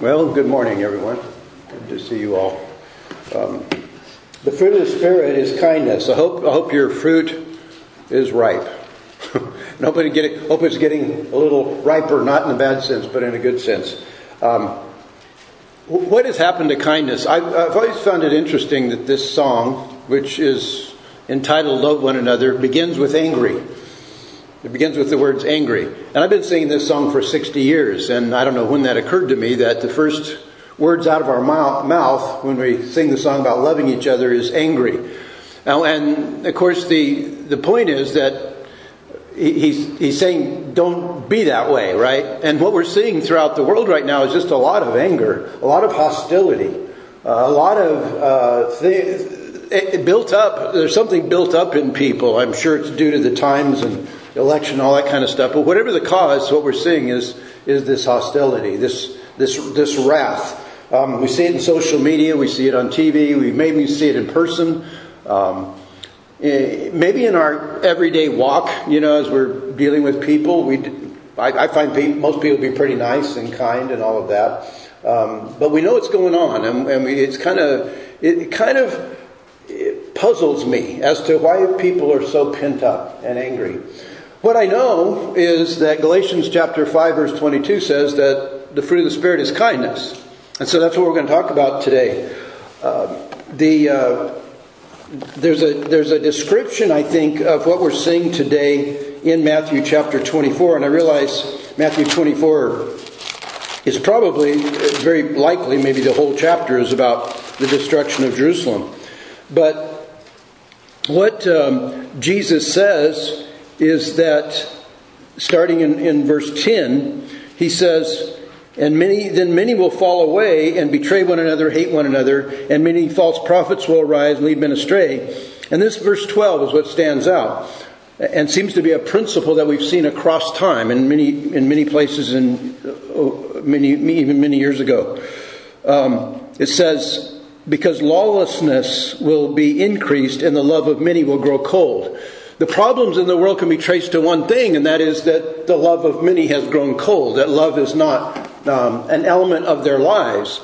Well, good morning, everyone. Good to see you all. The fruit of the Spirit is kindness. I hope your fruit is ripe. I hope it's getting a little riper, not in a bad sense, but in a good sense. What has happened to kindness? I've always found it interesting that this song, which is entitled Love One Another, begins with angry. It begins with the words angry. And I've been singing this song for 60 years, and I don't know when that occurred to me, that the first words out of our mouth when we sing the song about loving each other is angry. Now, and of course the point is that he's saying don't be that way, right? And what we're seeing throughout the world right now is just a lot of anger, a lot of hostility, a lot of things built up. There's something built up in people. I'm sure it's due to the times and election, all that kind of stuff. But whatever the cause, what we're seeing is this hostility, this wrath. We see it in social media. We see it on TV. We maybe see it in person. Maybe in our everyday walk, as we're dealing with people, I find most people to be pretty nice and kind and all of that. But we know what's going on, and it puzzles me as to why people are so pent up and angry. What I know is that Galatians chapter 5 verse 22 says that the fruit of the Spirit is kindness. And so that's what we're going to talk about today. There's a description, I think, of what we're seeing today in Matthew chapter 24. And I realize Matthew 24 is probably, very likely, maybe the whole chapter is about the destruction of Jerusalem. But what Jesus says is that, starting in verse 10, he says, and many will fall away and betray one another, hate one another, and many false prophets will arise and lead men astray. And this verse 12 is what stands out and seems to be a principle that we've seen across time in many places and many years ago. It says, because lawlessness will be increased and the love of many will grow cold. The problems in the world can be traced to one thing, and that is that the love of many has grown cold. That love is not an element of their lives.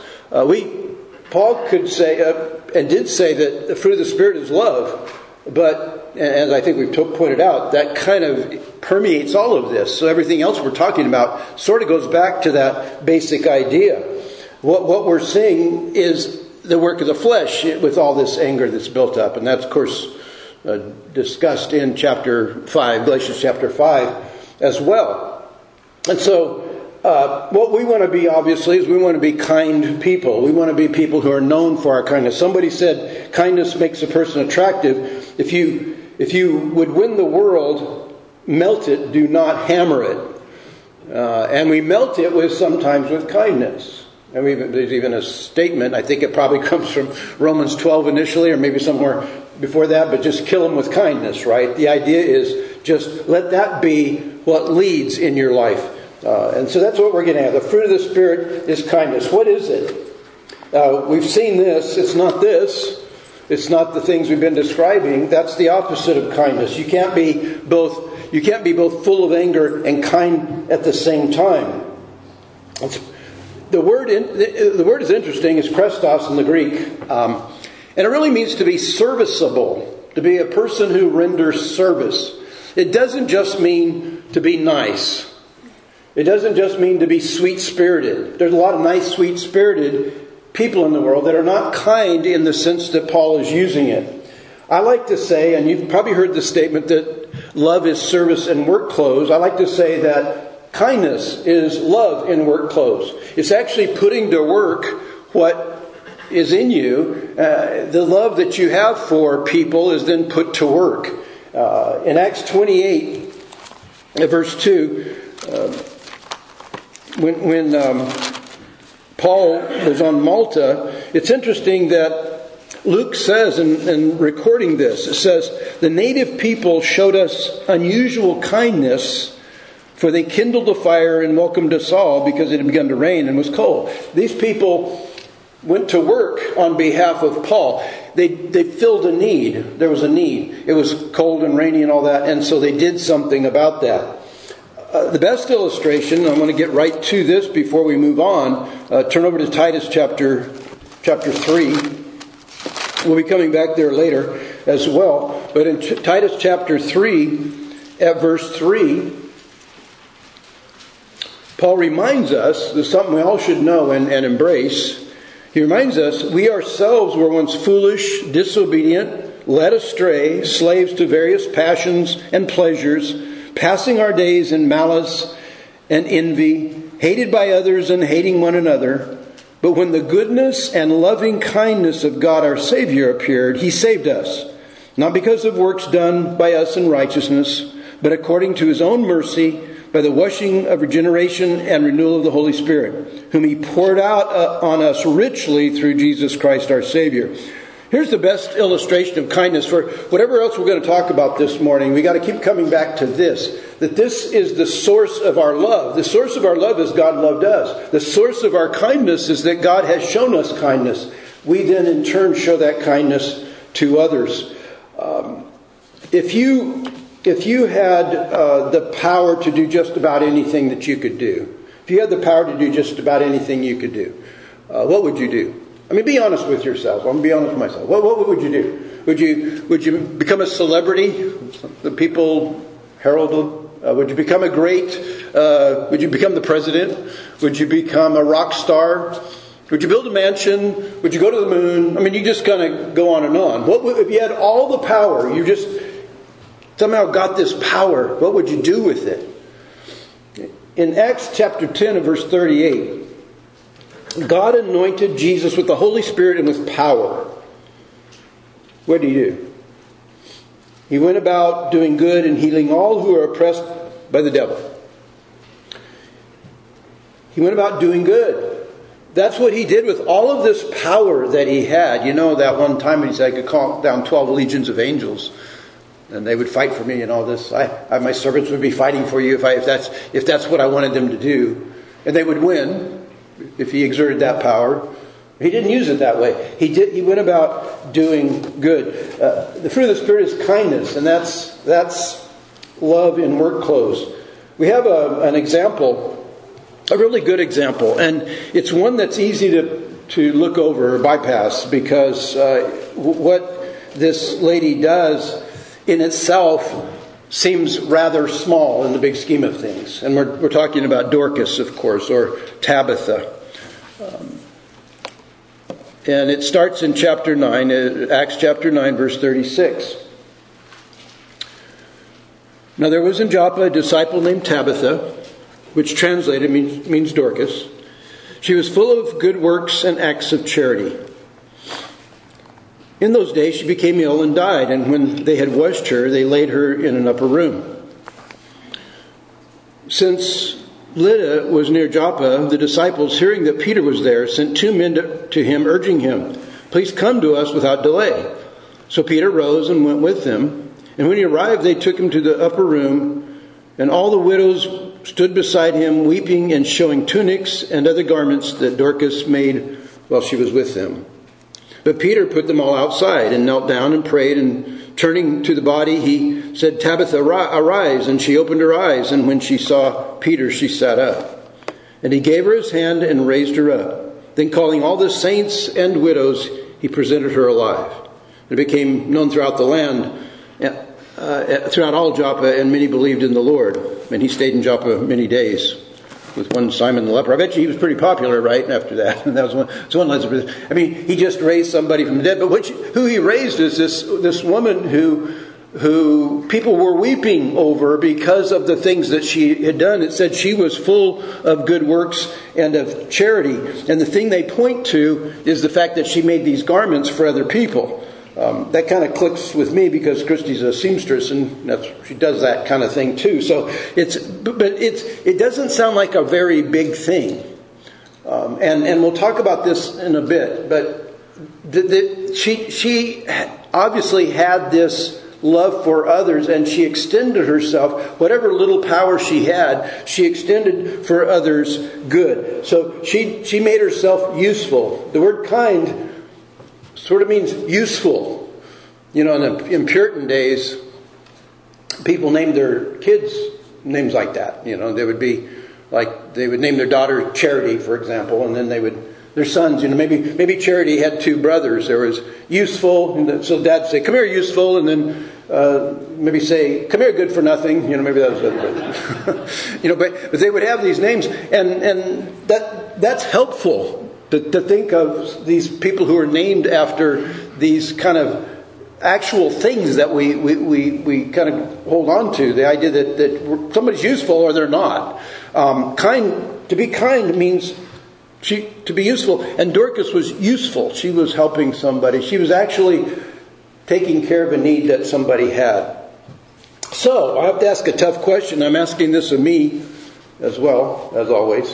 Paul could say, and did say, that the fruit of the Spirit is love. But, as I think we've pointed out, that kind of permeates all of this. So everything else we're talking about sort of goes back to that basic idea. What we're seeing is the work of the flesh with all this anger that's built up. And that's, of course, discussed in chapter 5, Galatians chapter 5 as well. And so what we want to be, obviously, is we want to be kind people. We want to be people who are known for our kindness. Somebody said kindness makes a person attractive. If you would win the world, melt it, do not hammer it. And we melt it sometimes with kindness. And there's even a statement, I think it probably comes from Romans 12 initially, or maybe somewhere before that, but just kill them with kindness, right? The idea is just let that be what leads in your life. And so that's what we're getting at. The fruit of the Spirit is kindness. What is it? We've seen this. It's not this. It's not the things we've been describing. That's the opposite of kindness. You can't be both full of anger and kind at the same time. The word is interesting. It's Christos in the Greek. And it really means to be serviceable, to be a person who renders service. It doesn't just mean to be nice. It doesn't just mean to be sweet-spirited. There's a lot of nice, sweet-spirited people in the world that are not kind in the sense that Paul is using it. I like to say, and you've probably heard the statement that love is service in work clothes. I like to say that kindness is love in work clothes. It's actually putting to work what is in you. The love that you have for people is then put to work. In Acts 28, verse 2, when Paul was on Malta, it's interesting that Luke says, in recording this, it says, the native people showed us unusual kindness, for they kindled a fire and welcomed us all because it had begun to rain and was cold. These people went to work on behalf of Paul. They filled a need. There was a need. It was cold and rainy and all that, and so they did something about that. The best illustration, I want to get right to this before we move on. Turn over to Titus chapter 3. We'll be coming back there later as well. But in Titus chapter 3, at verse 3, Paul reminds us, there's something we all should know and embrace. He reminds us, we ourselves were once foolish, disobedient, led astray, slaves to various passions and pleasures, passing our days in malice and envy, hated by others and hating one another. But when the goodness and loving kindness of God our Savior appeared, He saved us, not because of works done by us in righteousness, but according to His own mercy, by the washing of regeneration and renewal of the Holy Spirit, whom He poured out on us richly through Jesus Christ our Savior. Here's the best illustration of kindness. For whatever else we're going to talk about this morning, we got to keep coming back to this. That this is the source of our love. The source of our love is God loved us. The source of our kindness is that God has shown us kindness. We then in turn show that kindness to others. If you had the power to do just about anything that you could do, if you had the power to do just about anything you could do, what would you do? I mean, be honest with yourself. I'm going to be honest with myself. What would you do? Would you become a celebrity? The people heralded. Would you become a great? Would you become the president? Would you become a rock star? Would you build a mansion? Would you go to the moon? I mean, you just kind of go on and on. If you had all the power? You just somehow got this power. What would you do with it? In Acts chapter 10 and verse 38. God anointed Jesus with the Holy Spirit and with power. What did He do? He went about doing good and healing all who are oppressed by the devil. He went about doing good. That's what He did with all of this power that He had. You know, that one time He said I could call down 12 legions of angels and they would fight for me and all this. My servants would be fighting for you if that's what I wanted them to do. And they would win. If He exerted that power. He didn't use it that way. He went about doing good. The fruit of the Spirit is kindness, and that's love in work clothes. We have an example, a really good example, and it's one that's easy to look over or bypass because what this lady does in itself seems rather small in the big scheme of things. And we're talking about Dorcas, of course, or Tabitha. And it starts in chapter 9, Acts chapter 9, verse 36. Now there was in Joppa a disciple named Tabitha, which translated means Dorcas. She was full of good works and acts of charity. In those days she became ill and died, and when they had washed her, they laid her in an upper room. Since Lydda was near Joppa, the disciples, hearing that Peter was there, sent 2 men to him, urging him, "Please come to us without delay." So Peter rose and went with them. And when he arrived, they took him to the upper room, and all the widows stood beside him, weeping and showing tunics and other garments that Dorcas made while she was with them. But Peter put them all outside and knelt down and prayed, and turning to the body, he said, "Tabitha, arise." And she opened her eyes, and when she saw Peter, she sat up. And he gave her his hand and raised her up. Then calling all the saints and widows, he presented her alive. It became known throughout the land, throughout all Joppa, and many believed in the Lord. And he stayed in Joppa many days with one Simon the leper. I bet you he was pretty popular right after that. And that was one Elizabeth. I mean, he just raised somebody from the dead. But who he raised is this woman who people were weeping over because of the things that she had done. It said she was full of good works and of charity. And the thing they point to is the fact that she made these garments for other people. That kind of clicks with me because Christy's a seamstress and she does that kind of thing too. So it doesn't sound like a very big thing. And we'll talk about this in a bit. But she obviously had this love for others, and she extended herself, whatever little power she had, she extended for others good. So she made herself useful. The word kind sort of means useful. You know, in Puritan days, people named their kids names like that. They would be like, they would name their daughter Charity, for example, and then their sons, maybe Charity had two brothers. There was Useful, and so Dad would say, "Come here, Useful," and then maybe say, "Come here, Good for Nothing." Maybe that was it. But they would have these names, and that's helpful to think of these people who are named after these kind of actual things that we kind of hold on to. The idea that somebody's useful or they're not. To be kind means to be useful. And Dorcas was useful. She was helping somebody. She was actually taking care of a need that somebody had. So I have to ask a tough question. I'm asking this of me as well, as always.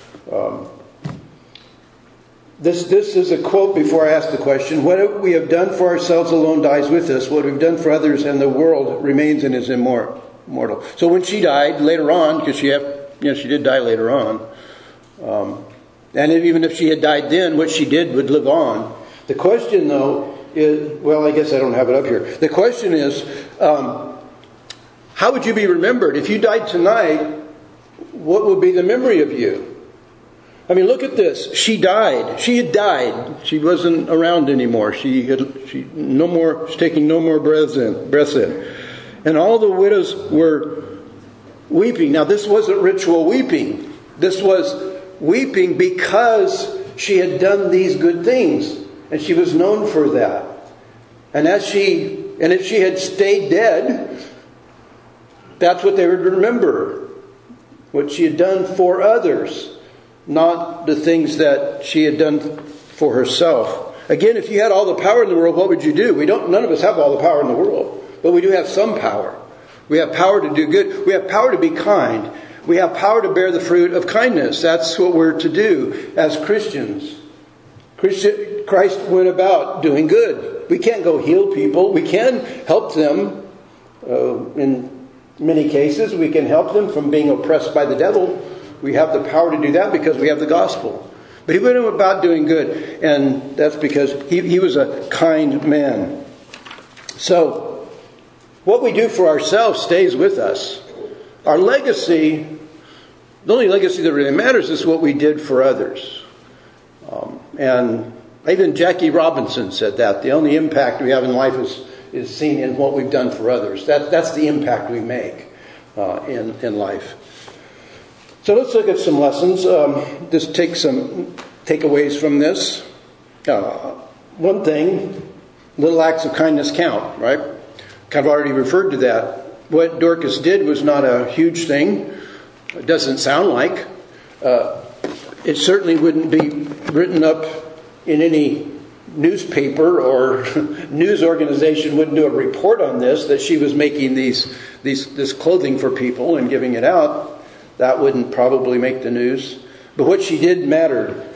This is a quote before I ask the question. What we have done for ourselves alone dies with us. What we've done for others and the world remains and is immortal. So when she died later on, because she did die later on, and even if she had died then, what she did would live on. The question, though, is, well, I guess I don't have it up here. The question is, how would you be remembered? If you died tonight, what would be the memory of you? I mean, look at this. She died. She had died. She wasn't around anymore. She's taking no more breaths in. And all the widows were weeping. Now, this wasn't ritual weeping. This was weeping because she had done these good things. And she was known for that. And if she had stayed dead, that's what they would remember. What she had done for others. Not the things that she had done for herself. Again, if you had all the power in the world, what would you do? None of us have all the power in the world. But we do have some power. We have power to do good. We have power to be kind. We have power to bear the fruit of kindness. That's what we're to do as Christians. Christ went about doing good. We can't go heal people. We can help them. In many cases, we can help them from being oppressed by the devil. We have the power to do that because we have the gospel. But he went about doing good. And that's because he was a kind man. So, what we do for ourselves stays with us. Our legacy, the only legacy that really matters is what we did for others. And even Jackie Robinson said that. The only impact we have in life is seen in what we've done for others. That's the impact we make in life. So let's look at some lessons. Just take some takeaways from this. One thing, little acts of kindness count, right? I've already referred to that. What Dorcas did was not a huge thing. It doesn't sound like. It certainly wouldn't be written up in any newspaper or news organization wouldn't do a report on this, that she was making this clothing for people and giving it out. That wouldn't probably make the news. But what she did mattered.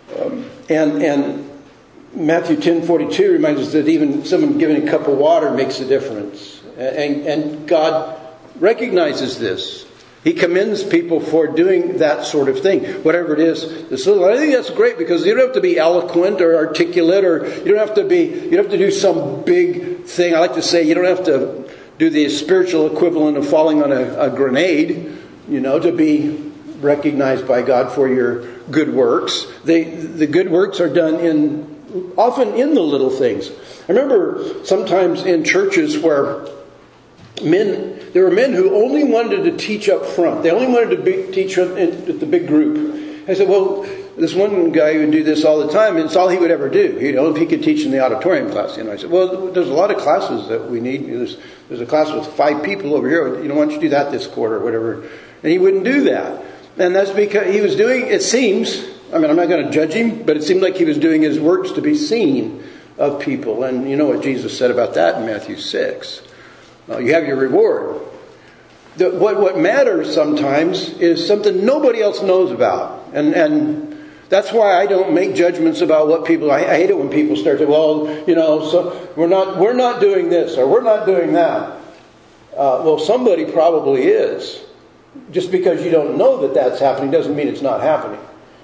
And Matthew 10:42 reminds us that even someone giving a cup of water makes a difference. And God recognizes this. He commends people for doing that sort of thing. Whatever it is. I think that's great because you don't have to be eloquent or articulate, or you don't have to do some big thing. I like to say you don't have to do the spiritual equivalent of falling on a grenade. To be recognized by God for your good works. The good works are done often in the little things. I remember sometimes in churches where there were men who only wanted to teach up front. They only wanted to teach at the big group. I said, well, this one guy who would do this all the time, and it's all he would ever do. If he could teach in the auditorium class. I said, well, there's a lot of classes that we need. There's a class with 5 people over here. Why don't you do that this quarter or whatever? And he wouldn't do that. And that's because he was doing, it seems, I'm not going to judge him, but it seemed like he was doing his works to be seen of people. And you know what Jesus said about that in Matthew 6. You have your reward. What matters sometimes is something nobody else knows about. And that's why I don't make judgments about what people, I hate it when people start to, so we're not doing this or we're not doing that. Well, somebody probably is. Just because you don't know that that's happening doesn't mean it's not happening.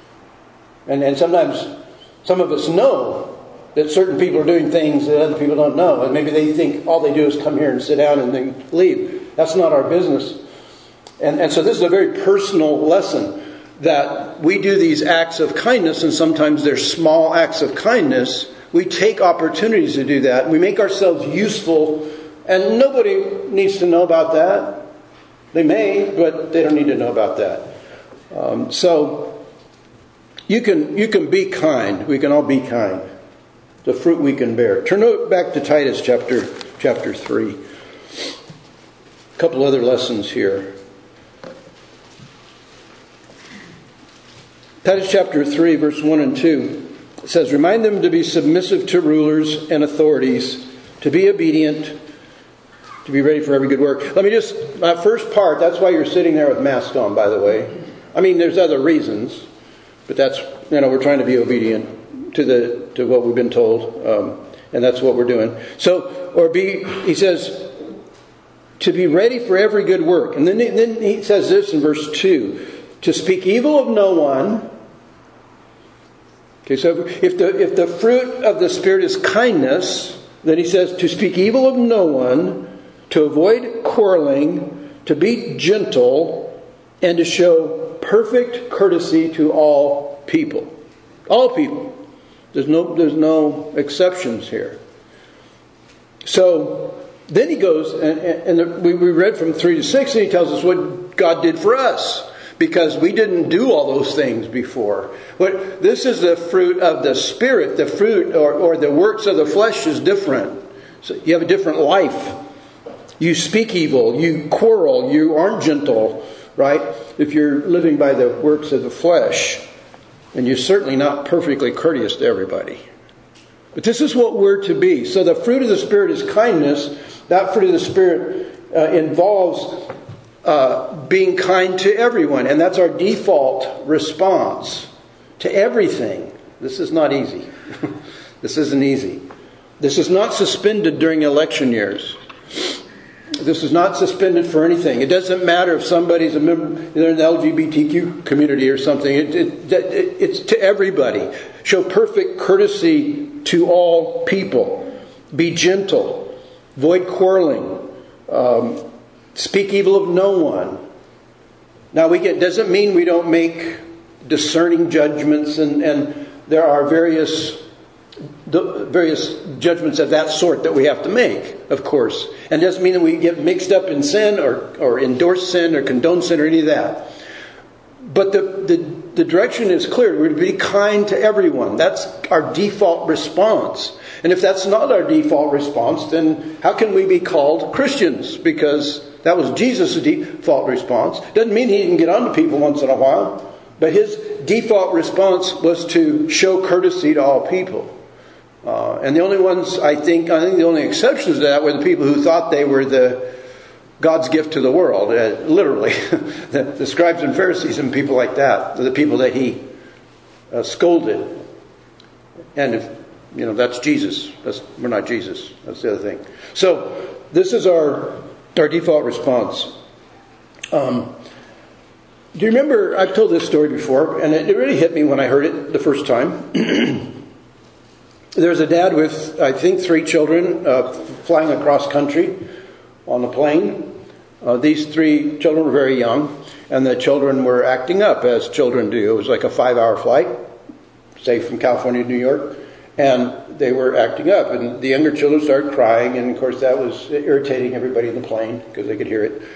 And sometimes some of us know that certain people are doing things that other people don't know. And maybe they think all they do is come here and sit down and then leave. That's not our business. And so this is a very personal lesson, that we do these acts of kindness, and sometimes they're small acts of kindness. We take opportunities to do that. We make ourselves useful, and nobody needs to know about that. They may, but they don't need to know about that. So you can be kind. We can all be kind. The fruit we can bear. Turn back to Titus chapter 3. A couple other lessons here. Titus chapter 3, verse 1 and 2. It says, remind them to be submissive to rulers and authorities, to be obedient, to be ready for every good work. Let me just, that first part, that's why you're sitting there with masks on, by the way. I mean, there's other reasons, but that's, we're trying to be obedient to what we've been told, and that's what we're doing. So, he says, to be ready for every good work. And then he says this in verse 2, to speak evil of no one. Okay, so if the fruit of the Spirit is kindness, then he says to speak evil of no one, to avoid quarreling, to be gentle, and to show perfect courtesy to all people. All people. There's no exceptions here. So then he goes, and we read from 3 to 6, and he tells us what God did for us, because we didn't do all those things before. But this is the fruit of the Spirit. The fruit or the works of the flesh is different. So you have a different life. You speak evil. You quarrel. You aren't gentle, right? If you're living by the works of the flesh. And you're certainly not perfectly courteous to everybody. But this is what we're to be. So the fruit of the Spirit is kindness. That fruit of the Spirit involves being kind to everyone. And that's our default response to everything. This is not easy. This isn't easy. This is not suspended during election years. This is not suspended for anything. It doesn't matter if somebody's a member, they're in the LGBTQ community or something. It's to everybody. Show perfect courtesy to all people. Be gentle. Avoid quarreling. Speak evil of no one. Now, doesn't mean we don't make discerning judgments, and there are various judgments of that sort that we have to make, of course. And it doesn't mean that we get mixed up in sin or endorse sin or condone sin or any of that. But the direction is clear. We're to be kind to everyone. That's our default response. And if that's not our default response, then how can we be called Christians? Because that was Jesus' default response. Doesn't mean he didn't get on to people once in a while. But his default response was to show courtesy to all people. And the only ones, I think the only exceptions to that were the people who thought they were God's gift to the world, literally. the scribes and Pharisees and people like that, the people that he scolded. And if that's Jesus. We're not Jesus. That's the other thing. So this is our default response. Do you remember, I've told this story before, and it really hit me when I heard it the first time. There's a dad with, I think, 3 children flying across country on a plane. These 3 children were very young, and the children were acting up, as children do. It was like a 5-hour flight, say from California to New York, and they were acting up. And the younger children started crying, and of course that was irritating everybody in the plane because they could hear it.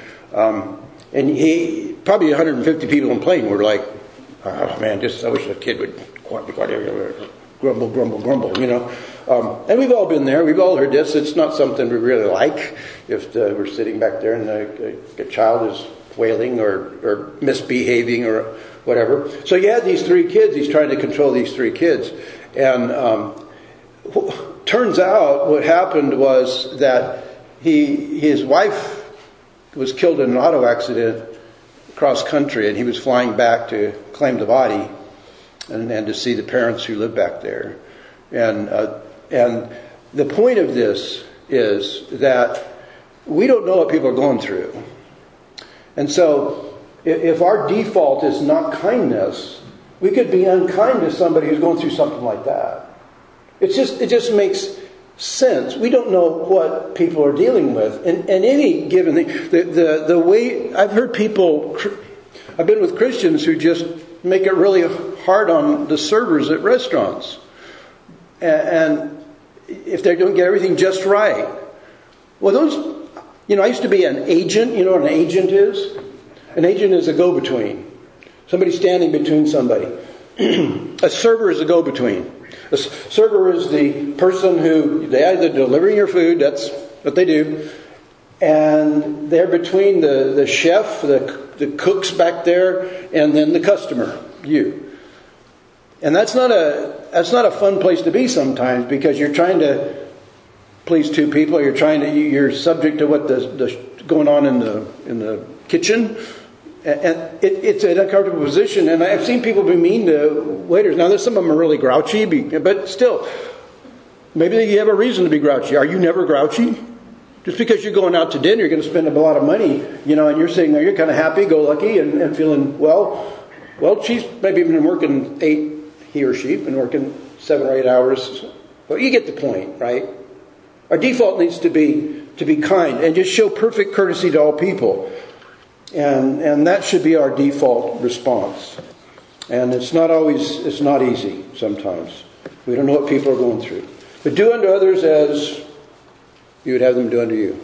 And probably 150 people on the plane were like, oh man, I wish a kid would be quiet, grumble, and we've all been there. We've all heard this. It's not something we really like. If we're sitting back there and a child is wailing or misbehaving or whatever. So you had these 3 kids. He's trying to control these 3 kids. And turns out what happened was that his wife was killed in an auto accident cross country, and he was flying back to claim the body and to see the parents who live back there. And the point of this is that we don't know what people are going through. And so if our default is not kindness, we could be unkind to somebody who's going through something like that. It just makes sense. We don't know what people are dealing with. And any given thing, the way I've heard people, I've been with Christians who just make it really hard on the servers at restaurants. And if they don't get everything just right. Well, those, I used to be an agent. You know what an agent is? An agent is a go-between. Somebody standing between somebody. A server is a go-between. A server is the person who, they either delivering your food, that's what they do, and they're between the chef, the cooks back there, and then the customer, you. And that's not a fun place to be sometimes, because you're trying to please two people, or you're subject to what the going on in the kitchen. And it's an uncomfortable position, and I've seen people be mean to waiters. Now, there's some of them are really grouchy, but still, maybe you have a reason to be grouchy. Are you never grouchy? Just because you're going out to dinner, you're going to spend a lot of money, and you're sitting there, you're kind of happy-go-lucky and feeling, well, she's maybe been working he or she been working 7 or 8 hours. Well, you get the point, right? Our default needs to be kind and just show perfect courtesy to all people. And that should be our default response. And it's not easy sometimes. We don't know what people are going through. But do unto others as you would have them do unto you.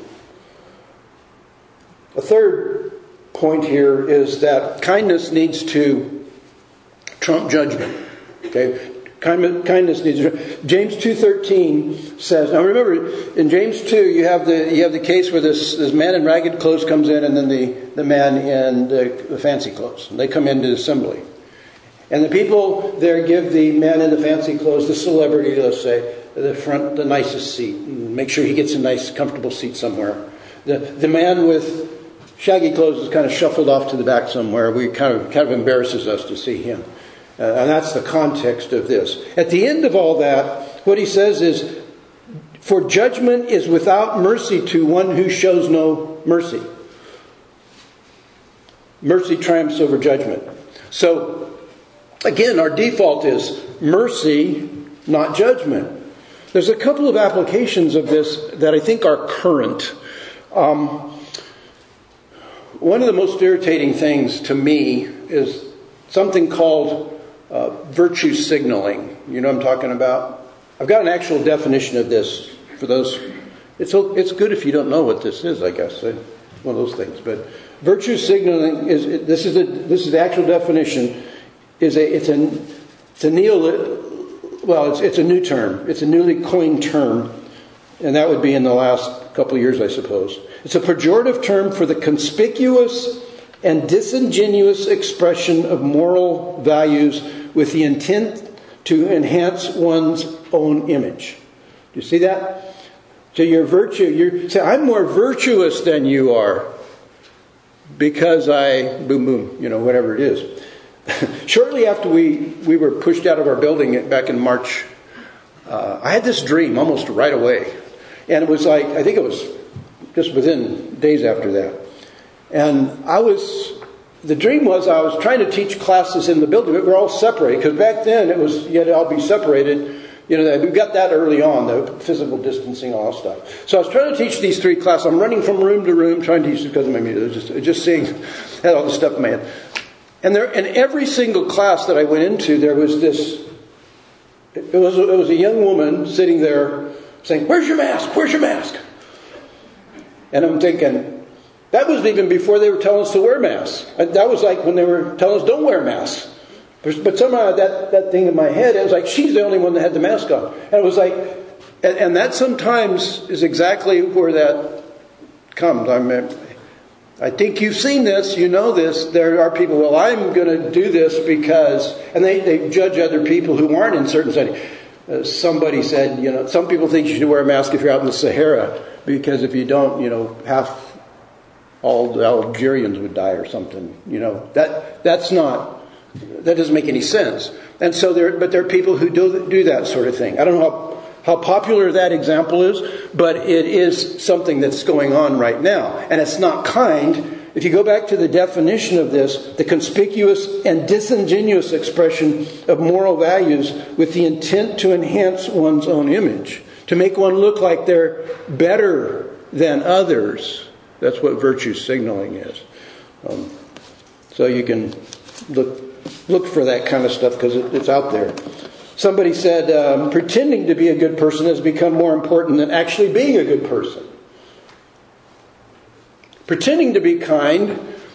A third point here is that kindness needs to trump judgment. Okay? Kindness needs to. James 2:13 says. Now remember, in James 2, you have the case where this man in ragged clothes comes in, and then the man in the fancy clothes. And they come into assembly, and the people there give the man in the fancy clothes, the celebrity, let's say, the nicest seat, and make sure he gets a nice, comfortable seat somewhere. The man with shaggy clothes is kind of shuffled off to the back somewhere. We kind of embarrasses us to see him. And that's the context of this. At the end of all that, what he says is, for judgment is without mercy to one who shows no mercy. Mercy triumphs over judgment. So, again, our default is mercy, not judgment. There's a couple of applications of this that I think are current. One of the most irritating things to me is something called virtue signaling. You know what I'm talking about? I've got an actual definition of this for those. It's good if you don't know what this is, I guess. One of those things. But virtue signaling this is the actual definition. It's a new term. It's a newly coined term, and that would be in the last couple of years, I suppose. It's a pejorative term for the conspicuous and disingenuous expression of moral values with the intent to enhance one's own image. Do you see that? So your virtue, you say, I'm more virtuous than you are because I boom boom, whatever it is. Shortly after we were pushed out of our building back in March, I had this dream almost right away. And it was like, I think it was just within days after that. And the dream was I was trying to teach classes in the building, but we're all separated. Because back then it was, you had to all be separated. We got that early on, the physical distancing, all that stuff. So I was trying to teach these 3 classes. I'm running from room to room, trying to teach because of my music. Just seeing, had all this stuff in my head. And in every single class that I went into, there was this, it was a young woman sitting there saying, "Where's your mask? Where's your mask?" And I'm thinking, that was even before they were telling us to wear masks. That was like when they were telling us don't wear masks. But somehow that thing in my head, it was like, she's the only one that had the mask on. And it was like, and that sometimes is exactly where that comes. I think you've seen this, you know this. There are people, well, I'm going to do this because, and they judge other people who aren't in certain settings. Somebody said, some people think you should wear a mask if you're out in the Sahara, because if you don't, half all the Algerians would die or something. That doesn't make any sense. And so there are people who do that sort of thing. I don't know how popular that example is, but it is something that's going on right now. And it's not kind. If you go back to the definition of this, the conspicuous and disingenuous expression of moral values with the intent to enhance one's own image. to make one look like they're better than others. That's what virtue signaling is. So you can look for that kind of stuff because it's out there. Somebody said, pretending to be a good person has become more important than actually being a good person. Pretending to be kind,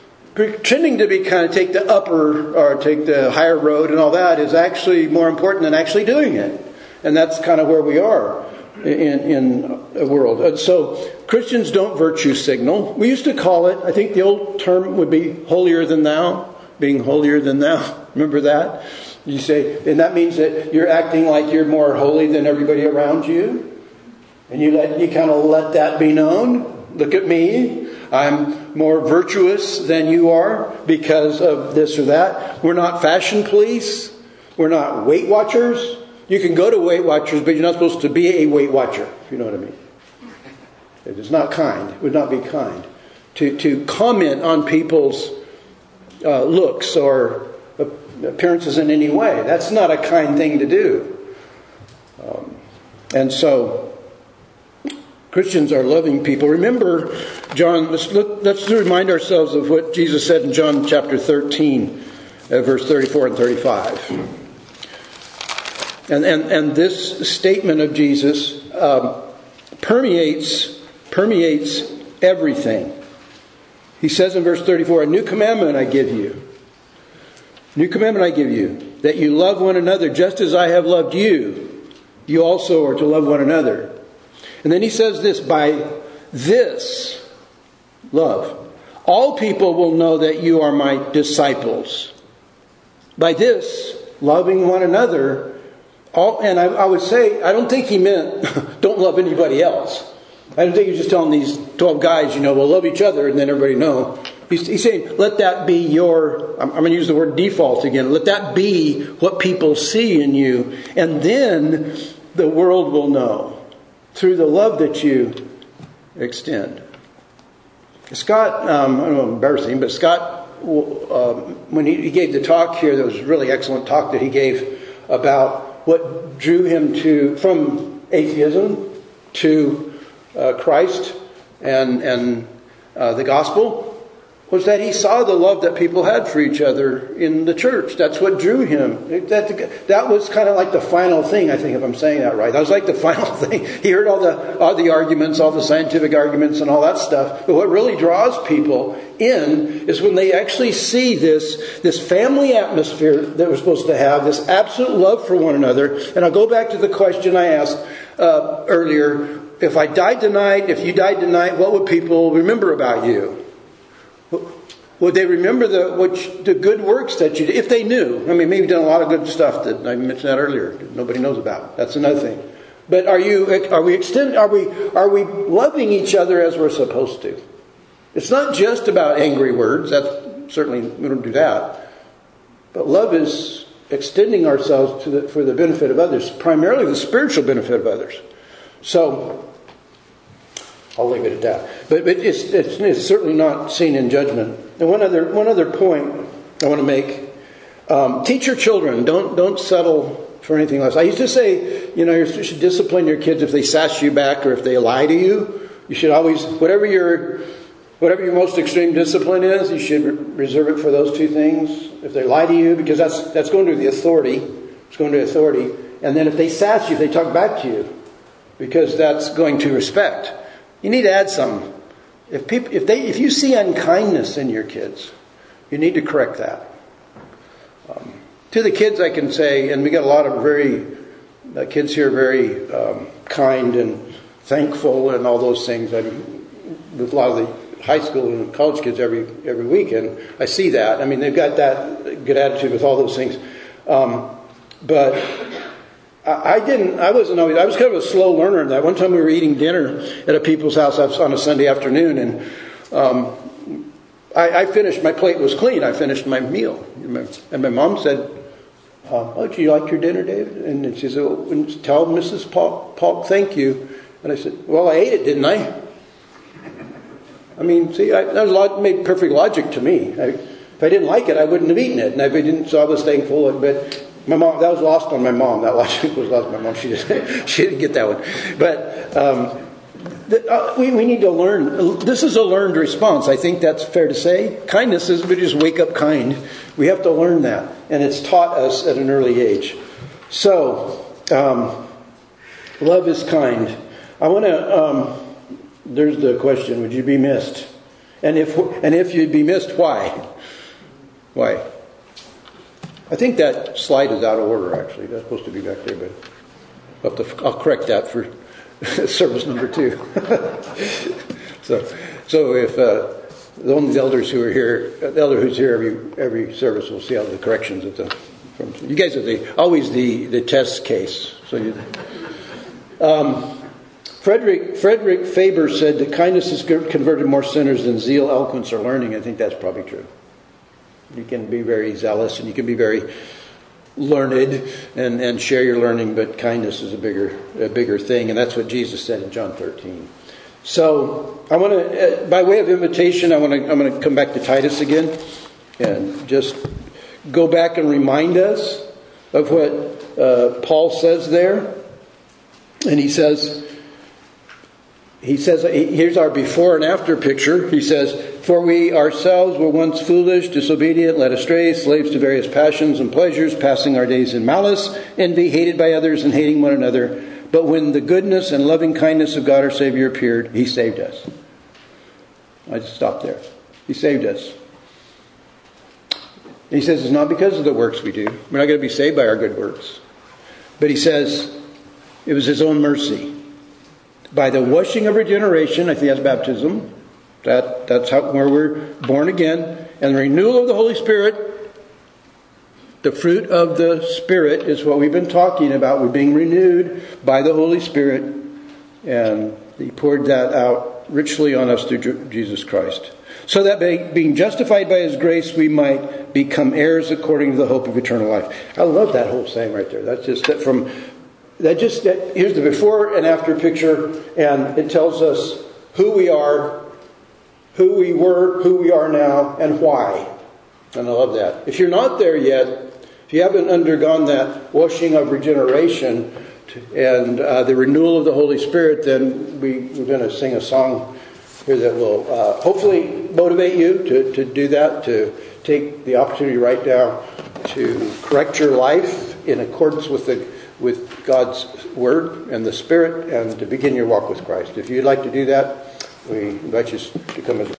take the upper or take the higher road and all that is actually more important than actually doing it. And that's kind of where we are in the world. And so Christians don't virtue signal. We used to call it, I think the old term would be holier than thou, being holier than thou. Remember that? You say, and that means that you're acting like you're more holy than everybody around you. And you kind of let that be known. Look at me. I'm more virtuous than you are because of this or that. We're not fashion police. We're not Weight Watchers. You can go to Weight Watchers, but you're not supposed to be a Weight Watcher, if you know what I mean. It is not kind. It would not be kind to comment on people's looks or appearances in any way. That's not a kind thing to do. And so Christians are loving people. Remember, John, let's remind ourselves of what Jesus said in John chapter 13, verse 34 and 35. And this statement of Jesus permeates everything. He says in verse 34, a new commandment I give you. New commandment I give you, that you love one another just as I have loved you. You also are to love one another. And then he says this, by this love, all people will know that you are my disciples. By this, loving one another. And I would say, I don't think he meant don't love anybody else. I don't think he was just telling these 12 guys, we'll love each other and then everybody know. He's saying, let that be your, I'm going to use the word default again. Let that be what people see in you. And then the world will know through the love that you extend. Scott, I don't know, embarrassing, but Scott, when he gave the talk here, that was a really excellent talk that he gave about what drew him from atheism to Christ and the gospel, was that he saw the love that people had for each other in the church. That's what drew him. That was kind of like the final thing, I think, if I'm saying that right. That was like the final thing. He heard all the arguments, all the scientific arguments and all that stuff. But what really draws people in is when they actually see this family atmosphere that we're supposed to have, this absolute love for one another. And I'll go back to the question I asked earlier. If I died tonight, if you died tonight, what would people remember about you? Would they remember the good works that you did? If they knew. I mean, maybe you've done a lot of good stuff that I mentioned that earlier. Nobody knows about. That's another thing. But are we loving each other as we're supposed to? It's not just about angry words. That's certainly, we don't do that. But love is extending ourselves for the benefit of others, primarily the spiritual benefit of others. So I'll leave it at that. But it's certainly not seen in judgment. And one other point I want to make: teach your children. Don't settle for anything less. I used to say, you should discipline your kids if they sass you back or if they lie to you. You should always, whatever your most extreme discipline is, you should reserve it for those two things. If they lie to you, because that's going to the authority. It's going to authority. And then if they sass you, if they talk back to you, because that's going to respect. You need to add some. If you see unkindness in your kids, you need to correct that. To the kids, I can say, and we got a lot of kids here very kind and thankful and all those things. With a lot of the high school and college kids every weekend, I see that. I mean, they've got that good attitude with all those things. But I wasn't always. I was kind of a slow learner in that. One time we were eating dinner at a people's house on a Sunday afternoon, and I finished. My plate was clean. I finished my meal, and my mom said, "Oh, did you like your dinner, David?" And she said, "Tell Mrs. Polk thank you." And I said, "Well, I ate it, didn't I?" I mean, see, that made perfect logic to me. If I didn't like it, I wouldn't have eaten it, and if I didn't, so I was thankful. But My mom, that was lost on my mom. That was lost on my mom. She didn't get that one. But we need to learn. This is a learned response. I think that's fair to say. Kindness is we just wake up kind. We have to learn that. And it's taught us at an early age. So, love is kind. I want to, there's the question, would you be missed? And if you'd be missed, why? Why? I think that slide is out of order, actually. That's supposed to be back there, but I'll correct that for service number 2. So if the elders who are here, the elder who's here every service will see all the corrections at the from you guys are always the test case. So Frederick Faber said that kindness has converted more sinners than zeal, eloquence, or learning. I think that's probably true. You can be very zealous and you can be very learned and share your learning, but kindness is a bigger thing, and that's what Jesus said in John 13. So I want to, by way of invitation, I'm going to come back to Titus again and just go back and remind us of what Paul says there. And he says, here's our before and after picture. He says, "For we ourselves were once foolish, disobedient, led astray, slaves to various passions and pleasures, passing our days in malice, envy, hated by others, and hating one another. But when the goodness and loving kindness of God our Savior appeared, He saved us." I just stopped there. He saved us. And he says it's not because of the works we do. We're not going to be saved by our good works. But he says it was His own mercy. By the washing of regeneration, I think that's baptism. That's where we're born again. And the renewal of the Holy Spirit. The fruit of the Spirit is what we've been talking about. We're being renewed by the Holy Spirit. And He poured that out richly on us through Jesus Christ. So that being justified by His grace, we might become heirs according to the hope of eternal life. I love that whole saying right there. That's just that from... here's the before and after picture, and it tells us who we are, who we were, who we are now, and why. And I love that. If you're not there yet, if you haven't undergone that washing of regeneration and the renewal of the Holy Spirit, then we're going to sing a song here that will hopefully motivate you to do that, to take the opportunity right now to correct your life in accordance with God's Word and the Spirit, and to begin your walk with Christ. If you'd like to do that, we invite you to come as